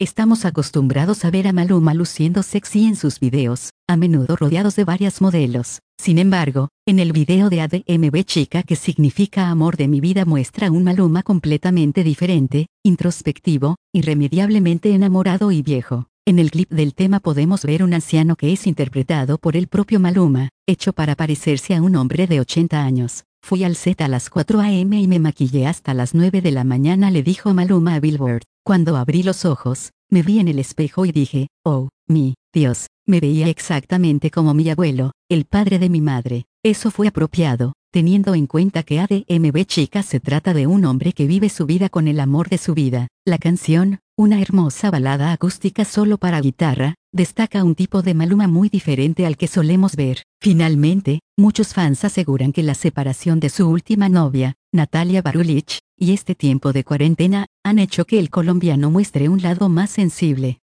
Estamos acostumbrados a ver a Maluma luciendo sexy en sus videos, a menudo rodeados de varias modelos. Sin embargo, en el video de ADMB Chica, que significa amor de mi vida, muestra un Maluma completamente diferente, introspectivo, irremediablemente enamorado y viejo. En el clip del tema podemos ver un anciano que es interpretado por el propio Maluma, hecho para parecerse a un hombre de 80 años. Fui al set a las 4 a.m. y me maquillé hasta las 9 de la mañana, le dijo Maluma a Billboard. Cuando abrí los ojos, me vi en el espejo y dije, oh, mi Dios, me veía exactamente como mi abuelo, el padre de mi madre. Eso fue apropiado, teniendo en cuenta que ADMB Chica se trata de un hombre que vive su vida con el amor de su vida. La canción, una hermosa balada acústica solo para guitarra, destaca un tipo de Maluma muy diferente al que solemos ver. Finalmente, muchos fans aseguran que la separación de su última novia, Natalia Barulich, y este tiempo de cuarentena, han hecho que el colombiano muestre un lado más sensible.